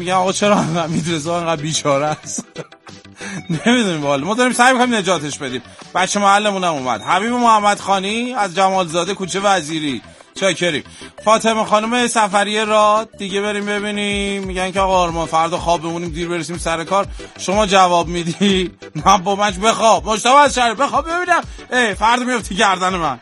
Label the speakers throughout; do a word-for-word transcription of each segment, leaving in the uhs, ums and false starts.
Speaker 1: میگن آقا چرا حمید رضا انقدر بیچاره است. نمیدونیم والا، ما داریم سعی می‌کنیم نجاتش بدیم. بچه محلمون هم اومد، حبیب محمد خانی از جمالزاده کوچه وزیری، چاکریم. فاطمه خانم سفری را دیگه بریم ببینیم. میگن که آقا آرمان فردا خواب بمونیم دیر برسیم سر کار، شما جواب میدی من با منش بخواب. مجتبی از شهر بخواب ببینم ای فردا میافتی گردن من.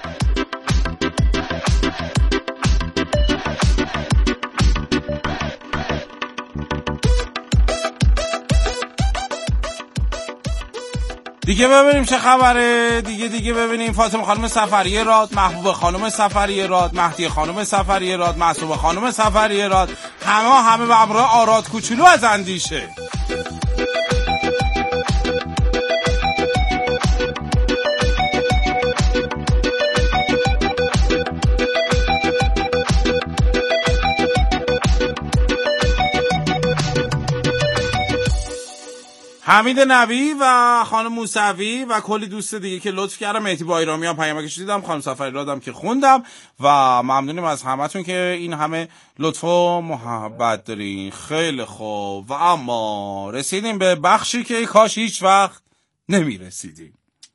Speaker 1: دیگه ببینیم چه خبره. دیگه دیگه ببینیم فاطمه خانم سفری راد، محبوب خانم سفری راد، مهدی خانم سفری راد، معصومه خانم سفری راد، همه همه به همراه آراد کوچولو از اندیشه. حمید نبی و خانم موسوی و کلی دوست دیگه که لطف کردم. مهدی بایرامیان پیامکش دیدم، خانم سفری رادم که خوندم و ممنونیم از همتون که این همه لطف و محبت دارین. خیلی خوب و اما رسیدیم به بخشی که کاش هیچ وقت نمی رسیدیم.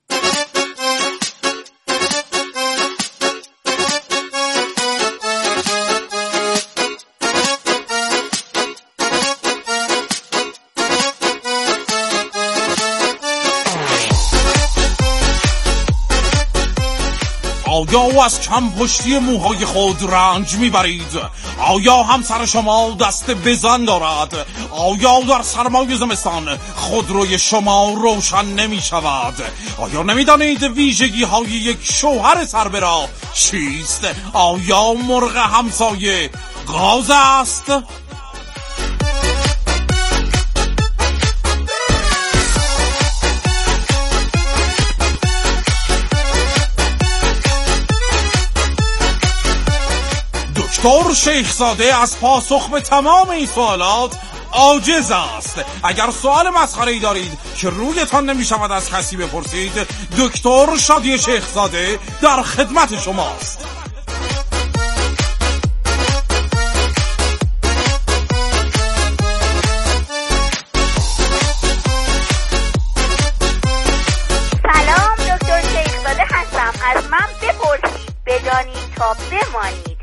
Speaker 1: آیا از کم پشتی موهای خود رنج میبرید؟ آیا همسر شما دست بزن دارد؟ آیا در سرمای زمستان خودروی شما روشن نمی شود؟ آیا نمیدانید ویژگی های یک شوهر سربراه چیست؟ آیا مرغ همسایه غاز است؟ دکتر شیخزاده از پاسخ به تمام این سوالات عاجز است. اگر سوال مسخره‌ای دارید که رویتان نمی شود از کسی بپرسید، دکتر شادی شیخزاده در خدمت شماست.
Speaker 2: سلام، دکتر شیخزاده هستم. از من بپرسید، بدانید تا بمانید.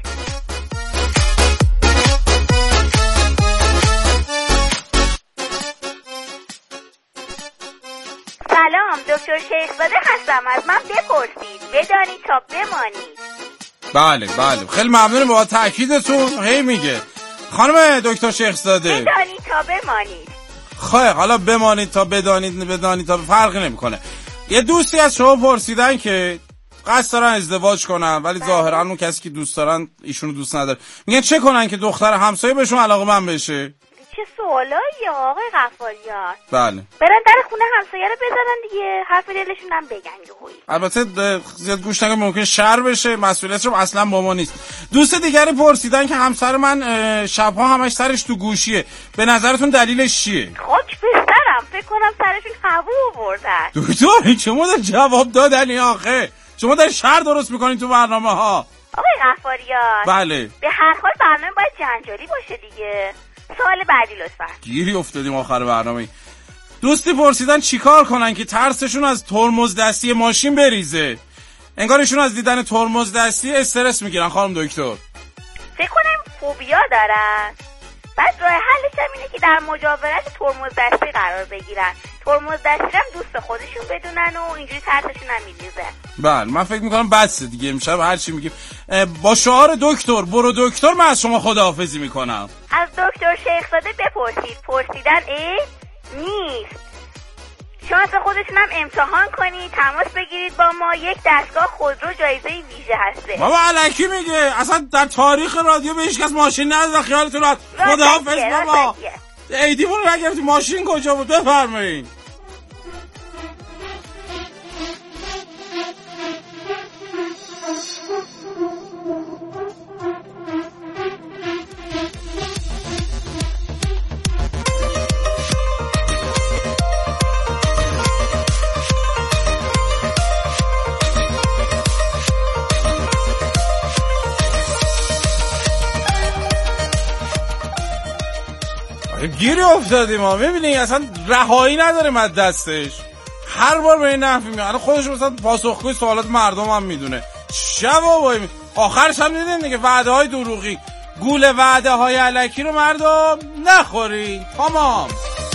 Speaker 2: سلام، دکتر شیخزاده هستم. از من بپرسید، بدانید تا بمانید.
Speaker 1: بله بله، خیلی ممنونم با تأکیدتون. هی میگه خانم دکتر شیخزاده
Speaker 2: بدانید تا بمانید.
Speaker 1: خیلی، حالا بمانید تا بدانید بدانید تا فرقی نمیکنه. یه دوستی از شما پرسیدن که قصد دارن ازدواج کنن ولی ظاهرا اون کسی که دوست دارن ایشونو دوست نداره. میگن چه کنن که دختر همسایه بهشون علاقه‌مند بشه؟
Speaker 2: چه سوالایی آقای غفاریان.
Speaker 1: بله،
Speaker 2: برن در خونه همسایه رو بزنن دیگه، حرف دلشون هم بگن یهویی.
Speaker 1: البته زیاد گوش نکنید ممکن شر بشه، مسئولیتش رو اصلا با ما نیست. دوست دیگری پرسیدن که همسر من شبها همش سرش تو گوشیه، به نظرتون دلیلش چیه؟
Speaker 2: خاک پسرم، فکر کنم سرشون هوا آوردن.
Speaker 1: دکتر شما در جواب دادنی آخه شما در شر درست میکنین تو برنامه ها.
Speaker 2: آقای غفاریان
Speaker 1: بله،
Speaker 2: به هر حال برنامه باید جنجالی باشه دیگه. سوال بعدی لطفا.
Speaker 1: گیری افتادیم آخر برنامه. دوستی پرسیدن چیکار کنن که ترسشون از ترمز دستی ماشین بریزه. انگارشون از دیدن ترمز دستی استرس میگیرن خانم دکتر.
Speaker 2: فکر کنم فوبیا دارن. بعد راه حلش هم اینه که در مجاورت ترمز دستی قرار بگیرن. ترمز دستی هم دوست خودشون بدونن و اینجوری ترسشون هم میریزه.
Speaker 1: بله، من فکر میکنم بسه دیگه، امشب هر چی میگیم با شعار دکتر برو دکتر من از شما خداحافظی میکنم.
Speaker 2: از دکتر شیخزاده بپرسید، پرسیدن ای نیست. شانس خودتون هم امتحان کنید، تماس بگیرید با ما. یک دستگاه خودرو جایزه ویژه هسته.
Speaker 1: بابا الکی میگه، اصلا در تاریخ رادیو به هیچ کس ماشین نداده. خیالتون راحت. خداحافظ بابا. ایدیمون رو نگرفتی، ماشین کجا بود؟ بفرمایید. گیری افتادیم ما. میبینی اصلا رهایی نداریم از دستش. هر بار به این نحوی میاد خودش مثلا پاسخگوی سوالات مردم هم میدونه. شب بابا آخرش هم دیدین دیگه وعده های دروغی، گول وعده های الکی رو مردم نخوری. تمام.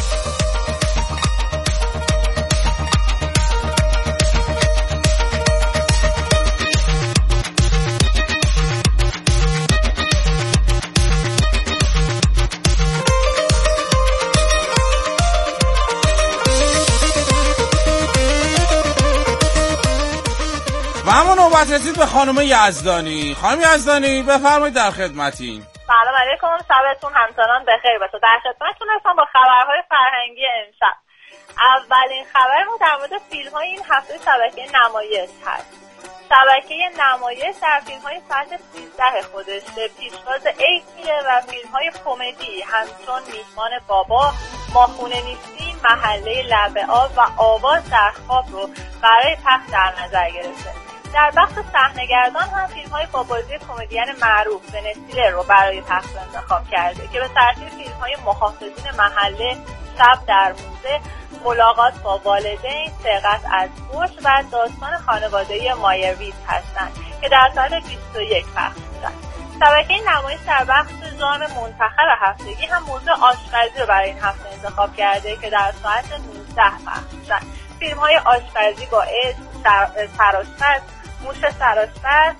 Speaker 1: و همون نوبت رسید به خانم یزدانی. خانم یزدانی بفرمایید در خدمتین.
Speaker 3: سلام علیکم، شبتون همچنان بخیر باشه. در خدمتتون هستم با خبرهای فرهنگی امشب. اولین خبر ما در مورد فیلم‌های این هفته شبکه نمایش هست. شبکه نمایش در فیلم‌های ساعت سیزده خودش به پیشواز عید میره و فیلم‌های کمدی همچون میهمان بابا، ما خونه نیستیم، محله لب آب و آواز در خواب رو برای پخش در نظر گرفته. در بخش صحنه‌گردان هم فیلم‌های با بازی کمدین معروف بن استیلر رو برای پخش انتخاب کرده که به ترتیب فیلم‌های محافظین محله، شب در موزه، ملاقات با والدین، سرقت از برج و داستان خانوادگی مایرویز هستند که در سال بیست و یک پخش شدند. شبکه نمایش در بخش ژانر منتخب هفتگی هم موضوع آشپزی رو برای این هفته انتخاب کرده که در ساعت نوزده پخش شدند. فیلم‌های آشپزی با عشق، سرآشپز، موش سرآشپز،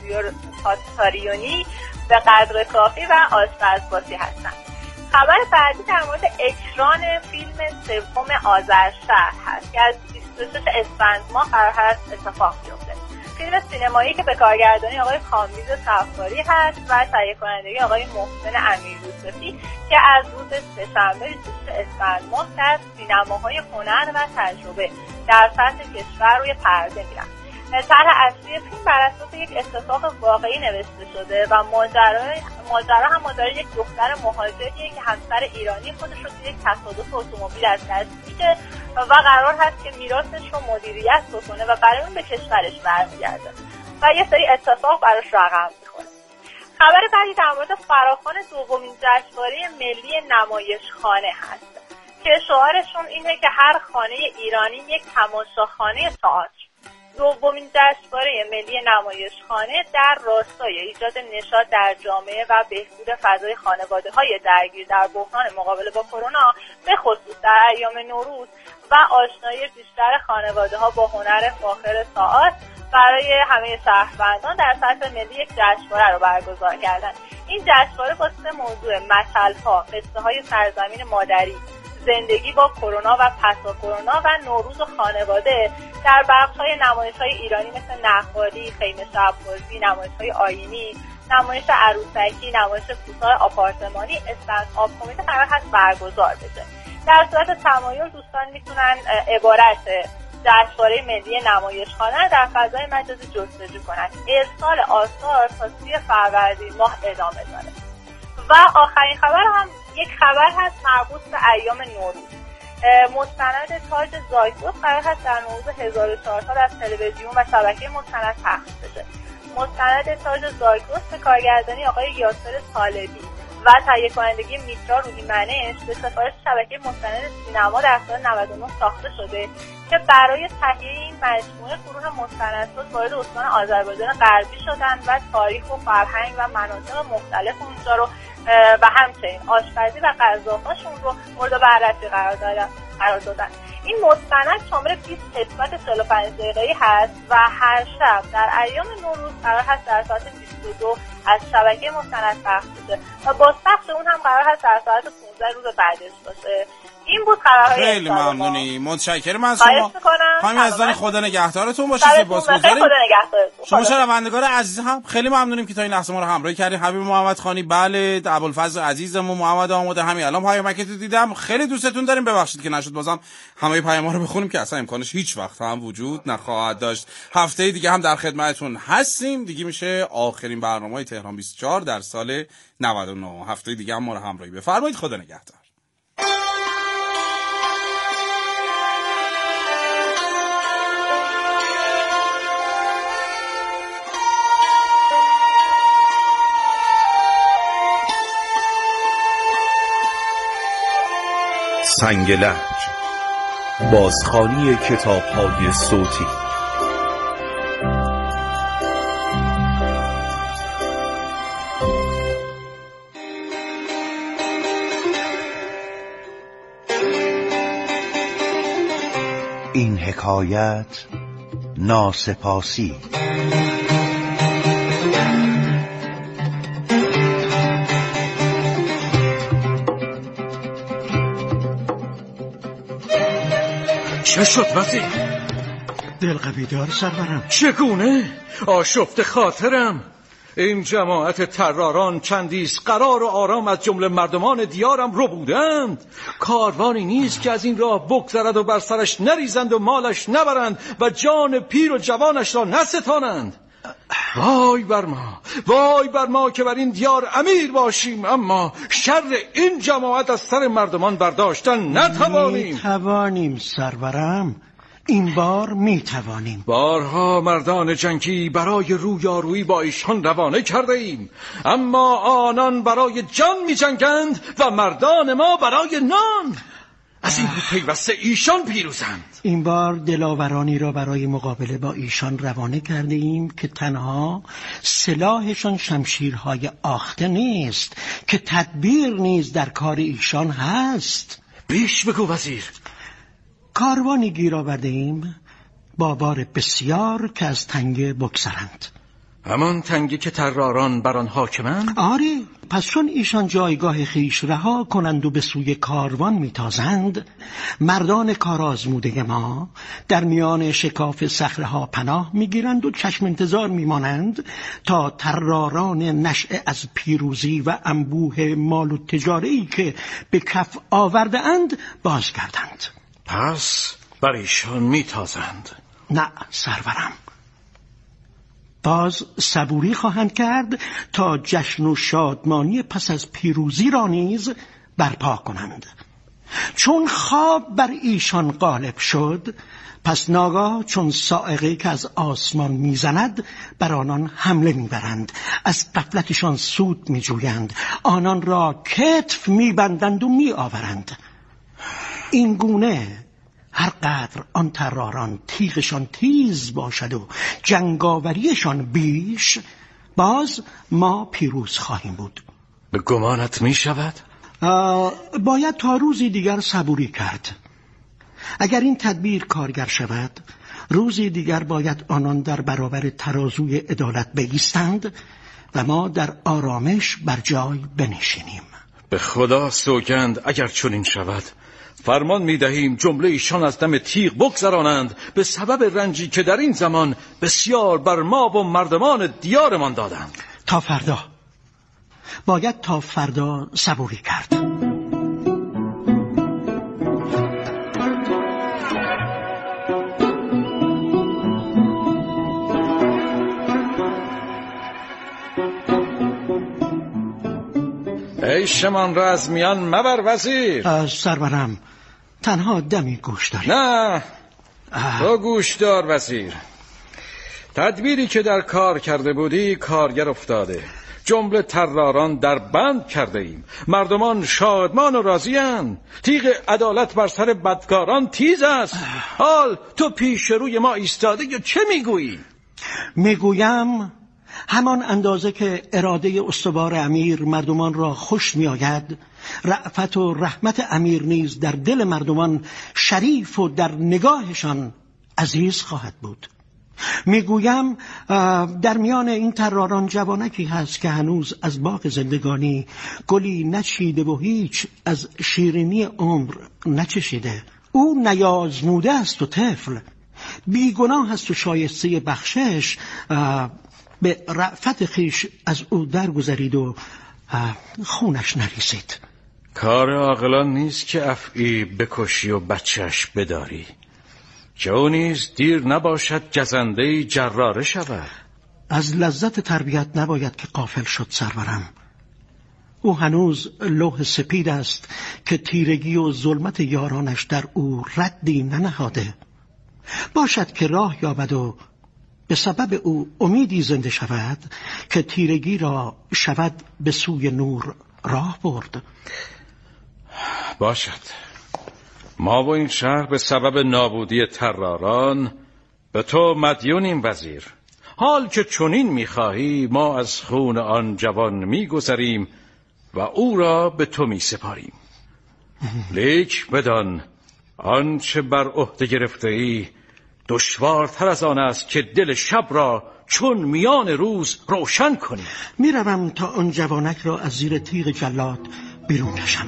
Speaker 3: تاتاریونی، به قدر کافی و آشپزبازی هستند. خبر بعدی در مورد اکران فیلم سوم آذرشهر هست که از بیست و شش اسفند ماه قرار هست اتفاق بیفته. فیلم سینمایی که به کارگردانی آقای کامبیز صفاری هست و تهیه کنندگی آقای محسن امیریوسفی که از روز سه‌شنبه بیست و شش اسفند ماه در سینماهای هنر و تجربه در سطح کشور روی پرده میرن. طرح اصلی فیلم بر اساس یک اتفاق واقعی نوشته شده و ماجرا ماجرا هم ماجرای یک دختر مهاجریه که همسر ایرانی خودش رو توی یک تصادف اتومبیل از دست میده و قرار هست که میراثش رو مدیریت بکنه و برای اون به کشورش برمیگرده و یه سری اتفاق براش رقم میخوره. خبر بعدی در مورد فراخوان دومین جشنواره ملی نمایشخانه هست که شعارشون اینه که هر خانه ایرانی یک تماشاخانه تئاتر. دومین جشنواره ملی نمایشخانه در راستای ایجاد نشاط در جامعه و بهبود فضای خانواده‌های درگیر در بحران مقابله با کرونا، به خصوص در ایام نوروز و آشنایی بیشتر خانواده‌ها با هنر فاخر تئاتر برای همه شهروندان در سطح ملی یک جشنواره رو برگزار کردن. این جشنواره با سه موضوع: مشعل‌ها، قصه‌های سرزمین مادری، زندگی با کرونا و پسا کرونا و نوروز و خانواده در بخش‌های نمایش‌های ایرانی مثل نقالی، خیمه شب‌بازی، نمایش‌های آیینی، نمایش عروسکی، نمایش کوتاه آپارتمانی، استند آپ کمدی قرار هست برگزار بشه. در صورت تمایل دوستان میتونن عبارت جشنواره ملی نمایشخانه در فضای مجازی جستجو کنن. ارسال آثار تا سی فروردین ماه ادامه داره. و آخرین خبر هم یک خبر هست مربوط به ایام نوروز. مستند تاج زایگوس قرار هست در نوروز هزار و چهارصد از تلویزیون و شبکه مستند پخش بشه. مستند تاج زایگوس به کارگردانی آقای یاسر طالبی و تهیه کنندگی میترا روحیمنش به سفارش شبکه مستند سینما در سال نود و نه ساخته شده که برای تهیه این مجموعه گروه مستندساز وارد استان آذربایجان غربی شدند و تاریخ و فرهنگ و مناطق مختلف اونجا رو و همچنین آشپزی و غذاهاشون رو مورد بررسی قرار دادن قرار دادن. این مستند شامل بیست قسمت چهل و پنج دقیقه‌ای هست و هر شب در ایام نوروز قرار هست در ساعت بیست و دو از شبکه مستند پخش بشه و باز پخش اون هم قرار هست در ساعت پانزده روز بعدش باشه. این بود خبرهای
Speaker 1: خیلی ممنونی، متشکرم از شما خانم یزدانی. خدا نگهدارتون باشه. سپاسگزاریم. شما شنوندگان عزیز هم خیلی ممنونیم که تا این لحظه ما رو همراهی کردین. حبیب محمد خانی، بله، ابوالفضل عزیزمون، محمد آماده، همین الان پیامکتو دیدم، خیلی دوستتون داریم. ببخشید که نشد بازم همه پیاما رو بخونیم که اصلا امکانش هیچ وقت هم وجود نخواهد داشت. هفته دیگه هم در خدمتتون هستیم. دیگه میشه آخرین برنامه تهران بیست و چهار در سال نود و نه. هفته دیگه هم ما رو همراهی بفرمایید. خدا نگهدار.
Speaker 4: سنگلج، بازخوانی کتاب‌های صوتی.
Speaker 5: این حکایت ناسپاسی.
Speaker 6: چه شد وزیر؟
Speaker 7: دلقوی دار سرورم.
Speaker 6: چگونه؟ آشفت خاطرم. این جماعت تراران چندیست قرار و آرام از جمله مردمان دیارم رو بودند. کاروانی نیست که از این راه بگذرد و بر سرش نریزند و مالش نبرند و جان پیر و جوانش را نستانند. وای بر ما، وای بر ما که بر این دیار امیر باشیم، اما شر این جماعت از سر مردمان برداشتن نتوانیم.
Speaker 7: میتوانیم سرورم، این بار میتوانیم.
Speaker 6: بارها مردان جنگی برای رویارویی با ایشان روانه کرده ایم، اما آنان برای جان می جنگند و مردان ما برای نان. از این پیوسته ایشان پیروزند.
Speaker 7: این بار دلاورانی را برای مقابله با ایشان روانه کرده ایم که تنها سلاحشان شمشیرهای آخته نیست، که تدبیر نیز در کار ایشان هست.
Speaker 6: بیش بگو وزیر.
Speaker 7: کاروانی گیر آورده ایم با بار بسیار که از تنگه بگذرند.
Speaker 6: همان تنگی که تراران بر آن حاکمند؟
Speaker 7: آره، پس چون ایشان جایگاه خیش رها کنند و به سوی کاروان میتازند، مردان کارآزموده ما در میان شکاف صخره‌ها پناه میگیرند و چشم انتظار میمانند تا تراران نشأه از پیروزی و انبوه مال و تجاره‌ای که به کف آورده اند بازگردند.
Speaker 6: پس بر ایشان میتازند؟
Speaker 7: نه سرورم، باز صبوری خواهند کرد تا جشن و شادمانی پس از پیروزی را نیز برپا کنند. چون خواب بر ایشان غالب شد، پس ناگاه چون صاعقه‌ای که از آسمان میزند بر آنان حمله میبرند، از غفلتشان سود میجویند، آنان را کتف میبندند و میآورند. این گونه هر قدر آن تراران تیغشان تیز باشد و جنگاوریشان بیش، باز ما پیروز خواهیم بود.
Speaker 6: به گمانت می شود؟
Speaker 7: باید تا روزی دیگر صبوری کرد. اگر این تدبیر کارگر شود، روزی دیگر باید آنان در برابر ترازوی عدالت بایستند و ما در آرامش بر جای بنشینیم.
Speaker 6: به خدا سوگند اگر چنین شود، فرمان می دهیم جمله ایشان از دم تیغ بگذرانند، به سبب رنجی که در این زمان بسیار بر ما و مردمان دیارمان دادند.
Speaker 7: تا فردا باید تا فردا صبوری کرد.
Speaker 6: ای شمان را از میان مبر وزیر.
Speaker 7: سرورم، تنها دمی گوش داری.
Speaker 6: نه تو گوش دار وزیر. تدبیری که در کار کرده بودی کارگر افتاده، جمله تراران در بند کرده ایم، مردمان شادمان و راضی‌اند، تیغ عدالت بر سر بدکاران تیز است. حال تو پیش روی ما ایستاده یا چه میگویی؟
Speaker 7: میگویم همان اندازه که اراده استوار امیر مردمان را خوش می آید، رأفت و رحمت امیر نیز در دل مردمان شریف و در نگاهشان عزیز خواهد بود. میگویم در میان این تراران جوانکی هست که هنوز از باغ زندگانی گلی نچیده و هیچ از شیرینی عمر نچشیده. او نیازموده است و طفل، بیگناه است و شایسته بخشش. به رأفت خیش از او درگذرید و خونش نریزید.
Speaker 6: کار عاقلان نیست که افعی بکشی و بچهش بداری، که او نیز دیر نباشد جزنده جراره شود.
Speaker 7: از لذت تربیت نباید که غافل شد سرورم. او هنوز لوح سپید است که تیرگی و ظلمت یارانش در او ردی ننهاده. باشد که راه یابد و به سبب او امیدی زنده شود که تیرگی را شود به سوی نور راه برد.
Speaker 6: باشد ما و این شهر به سبب نابودی طراران به تو مدیونیم وزیر. حال که چنین می‌خواهی ما از خون آن جوان می‌گذریم و او را به تو می‌سپاریم. لیک بدان آنچه بر عهده گرفته ای دشوارتر از آن است که دل شب را چون میان روز روشن کنی.
Speaker 7: میروم تا آن جوانک را از زیر تیغ جلاد بیرون کشم.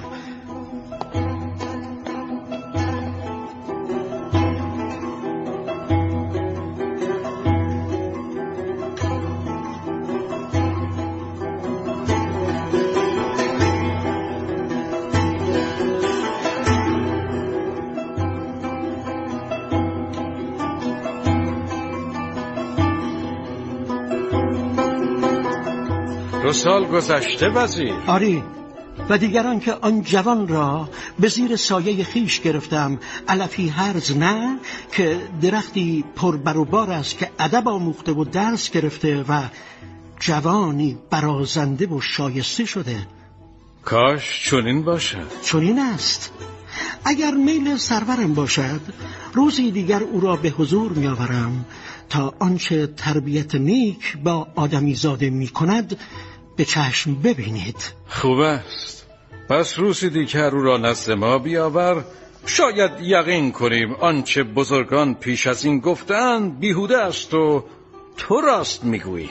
Speaker 6: دو سال گذشته وزیر.
Speaker 7: آری، و دیگران که آن جوان را به زیر سایه خیش گرفتم، علفی هرز نه که درختی پر بر و بار است که ادب آموخته و درس گرفته و جوانی برازنده و شایسته شده.
Speaker 6: کاش چنین باشد.
Speaker 7: چنین است. اگر میل سرورم باشد روزی دیگر او را به حضور می آورم تا آنچه تربیت نیک با آدمی زاده می کند به چشم ببینید.
Speaker 6: خوب است. پس روزی دیگر او را نزد ما بیاور، شاید یقین کنیم آنچه بزرگان پیش از این گفتند بیهوده است و تو راست میگویی.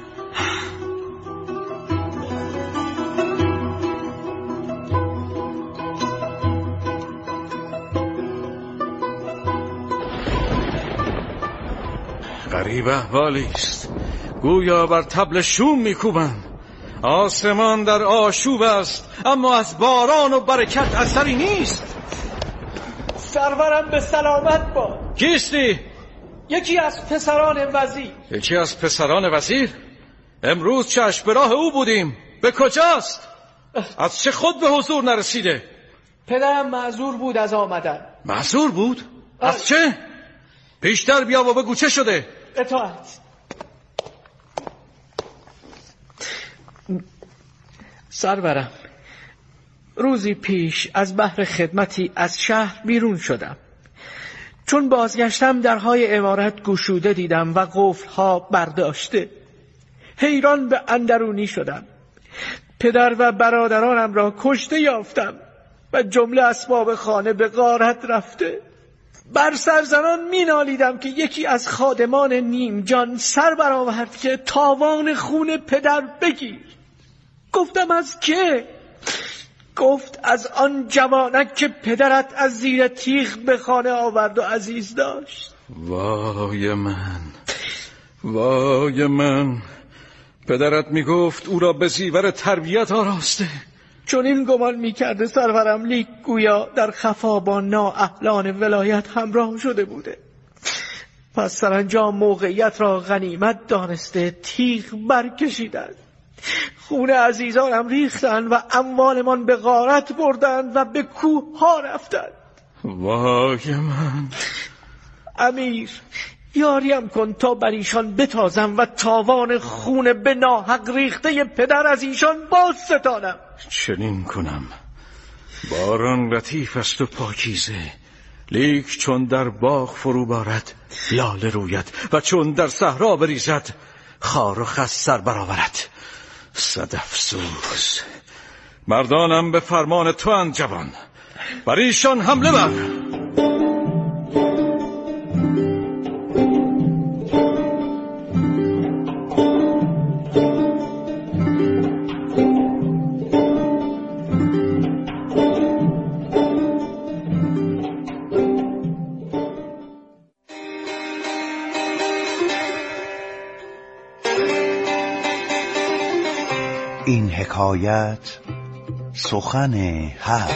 Speaker 6: غریب احوالی است. گویا بر طبل شوم میکوبند. آسمان در آشوب است اما از باران و برکت اثری نیست.
Speaker 8: سرورم به سلامت باد.
Speaker 6: کیستی؟
Speaker 8: یکی از پسران وزیر.
Speaker 6: یکی از پسران وزیر؟ امروز چشم به راه او بودیم. به کجاست؟ از چه خود به حضور نرسیده؟
Speaker 8: پدرم معذور بود از آمدن.
Speaker 6: معذور بود؟ از چه؟ پیشتر بیا و بگو چه شده؟
Speaker 8: اطاعت. سرورم، روزی پیش از بحر خدمتی از شهر بیرون شدم. چون بازگشتم درهای عمارت گشوده دیدم و قفلها برداشته. حیران به اندرونی شدم. پدر و برادرانم را کشته یافتم و جمله اسباب خانه به غارت رفته. بر سرزنان می نالیدم که یکی از خادمان نیم جان سر برآورد که تاوان خون پدر بگیر. گفتم از که؟ گفت از آن جوانک که پدرت از زیر تیغ به خانه آورد و عزیز داشت.
Speaker 6: وای من، وای من. پدرت می گفت او را به زیور تربیت آراسته.
Speaker 8: چون این گمان می کرده سرورم، لیک گویا در خفا با نااهلان ولایت همراه شده بوده. پس سرانجام موقعیت را غنیمت دانسته تیغ برکشیدند. خون عزیزانم ریختند و اموالمان به غارت بردند و به کوه ها رفتند.
Speaker 6: وای من.
Speaker 8: امیر، یاریم کن تا بر ایشان بتازم و تاوان خون به ناحق ریخته پدر از ایشان باز ستانم.
Speaker 6: چنین کنم. باران لطیف است و پاکیزه، لیک چون در باغ فرو بارد لاله روید و چون در صحرا بریزد خار و خس سر برآورد. صد افسوس. مردانم به فرمان تو اند جوان، بر ایشان حمله بر.
Speaker 5: این حکایت سخن حق.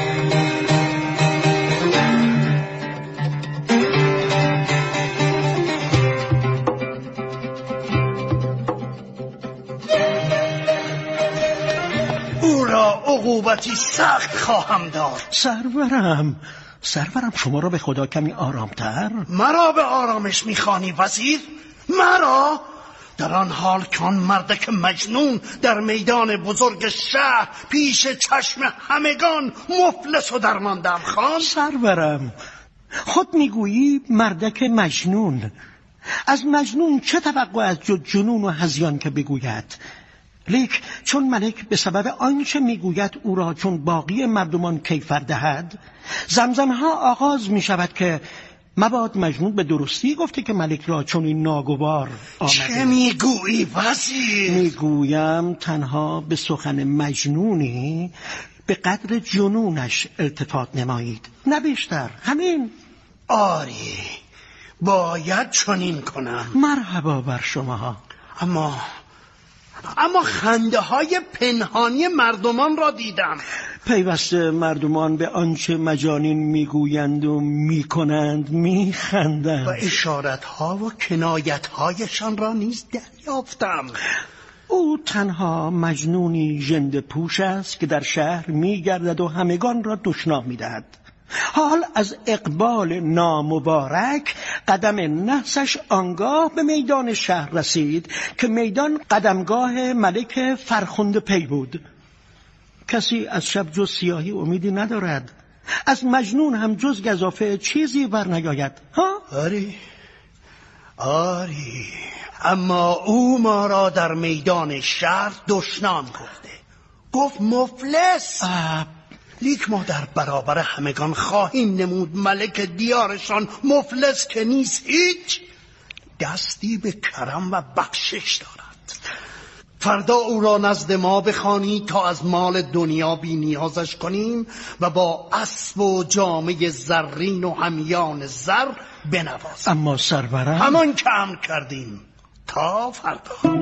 Speaker 9: او را عقوبتی سخت خواهم داد.
Speaker 7: سرورم، سرورم شما را به خدا کمی آرامتر.
Speaker 9: مرا به آرامش میخوانی وزیر؟ مرا؟ در آن حال که آن مردک مجنون در میدان بزرگ شهر پیش چشم همگان مفلس و درماندم خان.
Speaker 7: سرورم، خود میگویی مردک مجنون. از مجنون چه توقع از جز جنون و هذیان که بگوید؟ لیک چون ملک به سبب آنچه میگوید او را چون باقی مردمان کیفر دهد، زمزمها آغاز می شود که مباد مجنون به درستی گفته که ملک را چون این ناگوار آمده.
Speaker 9: چه میگویی وزیر؟
Speaker 7: میگویم تنها به سخن مجنونی به قدر جنونش التفات نمایید، نه بیشتر. همین.
Speaker 9: آری، باید چنین کنم.
Speaker 7: مرحبا بر شما.
Speaker 9: اما اما خنده های پنهانی مردمان را دیدم.
Speaker 7: پیوسته مردمان به آنچه مجانین میگویند و میکنند میخندند
Speaker 9: و اشارت ها و کنایت هایشان را نیز دریافتم.
Speaker 7: او تنها مجنونی ژنده پوش است که در شهر میگردد و همگان را دشنام میدهد. حال از اقبال نامبارک قدم نحسش آنگاه به میدان شهر رسید که میدان قدمگاه ملک فرخنده پی بود. کسی از شب جز سیاهی امیدی ندارد، از مجنون هم جز گزافه چیزی ور نیاید. ها؟
Speaker 9: آری آری، اما او ما را در میدان شهر دشنام گفته، گفت مفلس. لیک ما در برابر همگان خواهیم نمود ملک دیارشان مفلس که نیست هیچ، دستی به کرم و بخشش دارد. فردا او را نزد ما بخوانی تا از مال دنیا بی نیازش کنیم و با اسب و جامه زرین و همیان زر بنوازیم.
Speaker 7: اما سرورم،
Speaker 9: همان که امر کردیم تا فردا.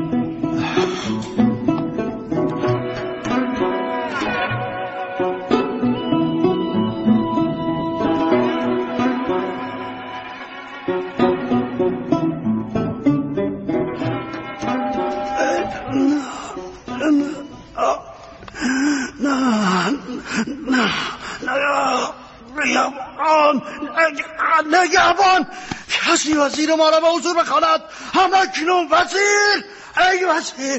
Speaker 9: نگهبان، کسی وزیر ما را به حضور بخواند. همکنون وزیر. ای وزیر،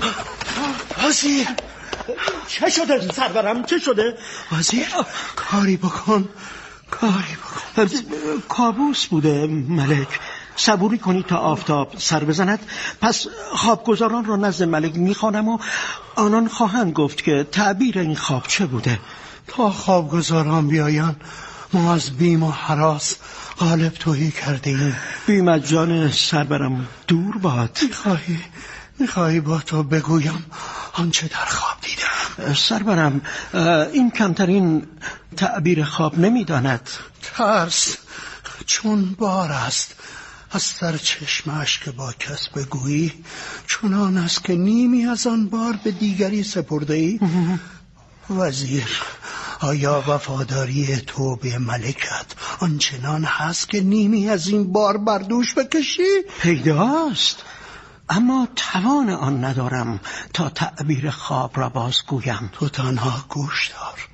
Speaker 9: وزیر.
Speaker 7: چه شده سرورم؟ چه شده؟
Speaker 9: وزیر، کاری بکن، کاری بکن.
Speaker 7: کابوس بوده ملک. صبوری کنید تا آفتاب سر بزند، پس خوابگزاران را نزد ملک میخوانم و آنان خواهند گفت که تعبیر این خواب چه بوده.
Speaker 9: تا خوابگزاران بیاین ما از بیم و هراس غالب تویی کرده ایم.
Speaker 7: بیم از جان سربرم دور باد.
Speaker 9: میخواهی میخواهی با تو بگویم آنچه در خواب دیدم؟
Speaker 7: سربرم، این کمترین تعبیر خواب نمیداند.
Speaker 9: ترس چون بار است از سر چشمش که با کس بگویی، چنان است که نیمی از آن بار به دیگری سپرده ای. وزیر، آیا وفاداری تو به ملکت آنچنان هست که نیمی از این بار بردوش بکشی؟
Speaker 7: پیداست، اما توان آن ندارم تا تعبیر خواب را بازگویم.
Speaker 9: تو تنها گوش دار.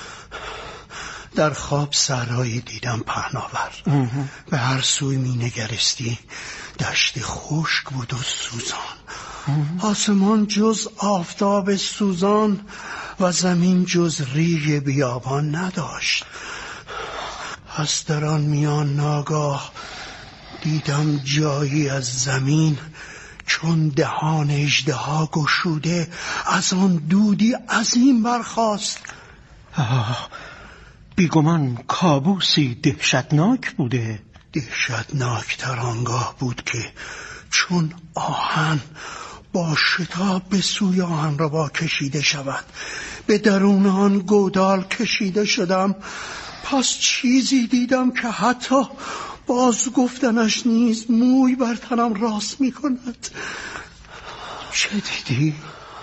Speaker 9: در خواب صحرایی دیدم پهناور. به هر سوی می نگرستی دشت خشک بود و سوزان. آسمان جز آفتاب سوزان و زمین جز ریگ بیابان نداشت. پس در آن میان ناگاه دیدم جایی از زمین چون دهان اژدها گشوده از آن دودی عظیم برخاست.
Speaker 7: آه، بیگمان کابوسی دهشتناک بوده.
Speaker 9: دهشتناکتر آنگاه بود که چون آهن با شتاب به سوی آهن ربا کشیده شود، به درون آن گودال کشیده شدم. پس چیزی دیدم که حتی باز گفتنش نیز موی بر تنم راست می کند.
Speaker 7: چه دیدی؟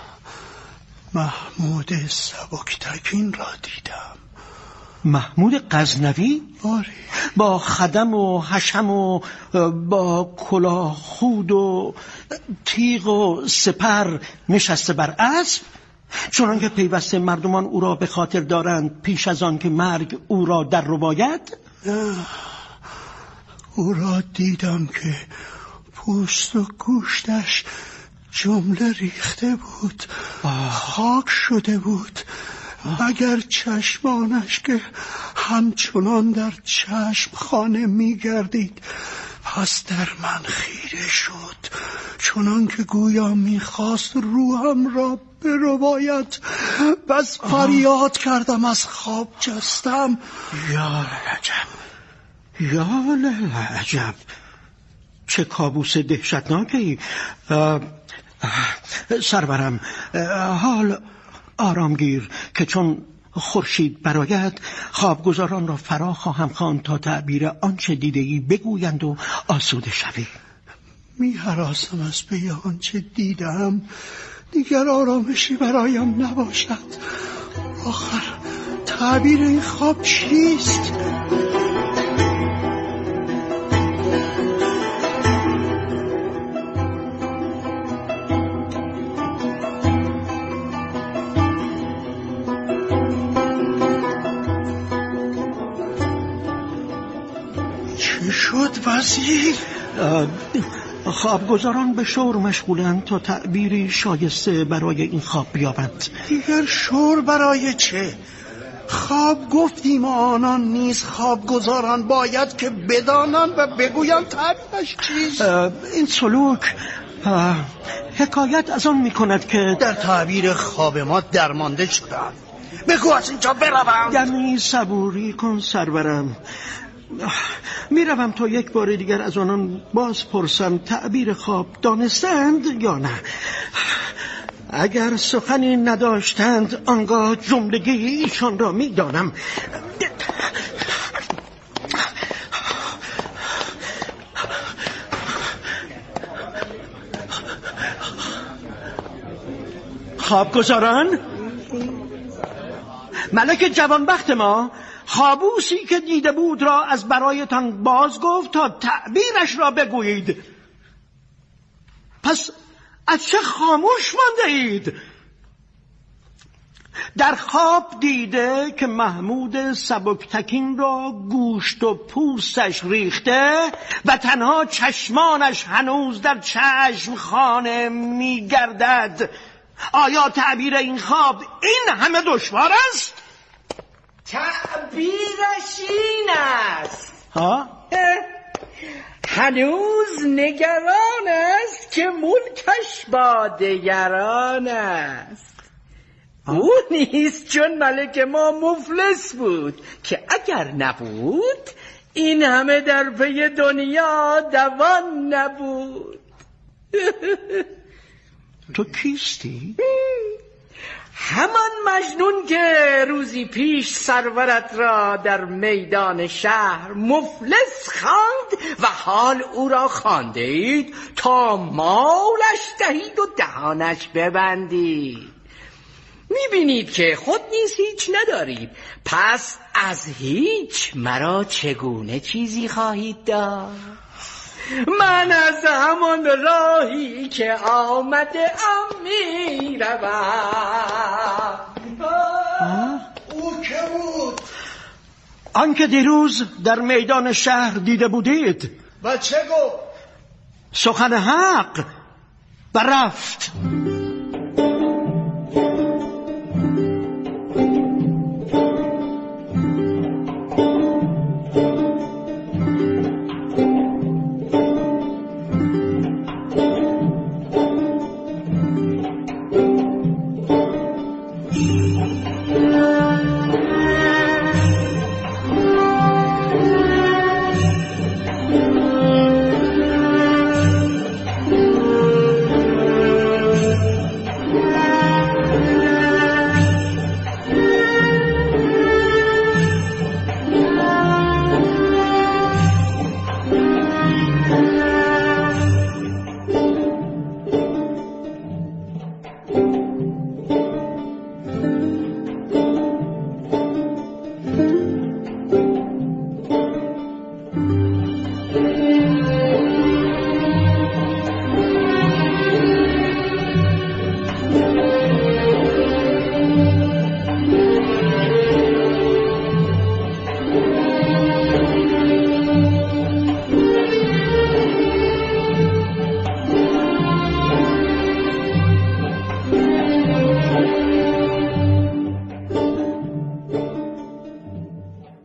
Speaker 9: محمود سبکتگین را دیدم.
Speaker 7: محمود غزنوی؟
Speaker 9: آره.
Speaker 7: با خدم و حشم و با کلاه خود و تیغ و سپر نشسته بر اسب، چون که پیوسته مردمان او را به خاطر دارند پیش از آن که مرگ او را در رو باید.
Speaker 9: او را دیدم که پوست و گوشتش جمله ریخته بود، خاک شده بود، مگر چشمانش که همچنان در چشم خانه می گردید. پس در من خیره شد، چنان که گویا میخواست روحم را برباید. بس فریاد کردم، از خواب جستم.
Speaker 7: یا عجب، یا عجب، چه کابوس دهشتناکی. سرورم، حال آرامگیر که چون خورشید برآید خوابگزاران را فرا خواهم خواند تا تعبیر آنچه دیده‌ای بگویند و آسوده شوی.
Speaker 9: می هراسم از پی آنچه دیدم، دیگر آرامشی برایم نباشد. آخر تعبیر این خواب چیست؟ چه شد وزیر؟
Speaker 7: خوابگزاران به شور مشغولند تا تعبیری شایسته برای این خواب بیابند.
Speaker 9: دیگر شور برای چه؟ خواب گفتیم و آنان نیز خوابگزاران باید که بدانند و بگویند تعبیرش چیست.
Speaker 7: این سلوک حکایت از آن می کند که
Speaker 9: در تعبیر خواب ما درمانده شدم. بگو از اینجا بروم.
Speaker 7: یعنی صبوری کن سرورم، میروم تا یک بار دیگر از آنان باز پرسم تعبیر خواب دانستند یا نه. اگر سخنی نداشتند آنگاه جملگی ایشان را میدانم. خوابگزاران، ملک جوانبخت ما خابوسی که دیده بود را از برایتان باز گفت تا تعبیرش را بگویید. پس از چه خاموش مانده اید؟ در خواب دیده که محمود سبکتکین را گوشت و پوستش ریخته و تنها چشمانش هنوز در چشم خانه می گردد. آیا تعبیر این خواب این همه دشوار است؟
Speaker 8: تعبیرش این است.
Speaker 7: ها؟
Speaker 8: هنوز نگران است که ملکش با دگران است. او نیست چون ملک ما مفلس بود که اگر نبود این همه در پی دنیا دوان نبود.
Speaker 7: تو کیستی؟
Speaker 8: همان مجنون که روزی پیش سرورت را در میدان شهر مفلس خواند و حال او را خوانده اید تا مالش دهید و دهانش ببندید. میبینید که خود نیز هیچ ندارید، پس از هیچ مرا چگونه چیزی خواهید داد؟ من از همان راهی که آمده ام میروم.
Speaker 9: او که بود؟
Speaker 7: آن که دیروز در میدان شهر دیده بودید.
Speaker 9: و چه گفت؟
Speaker 7: سخن حق و رفت.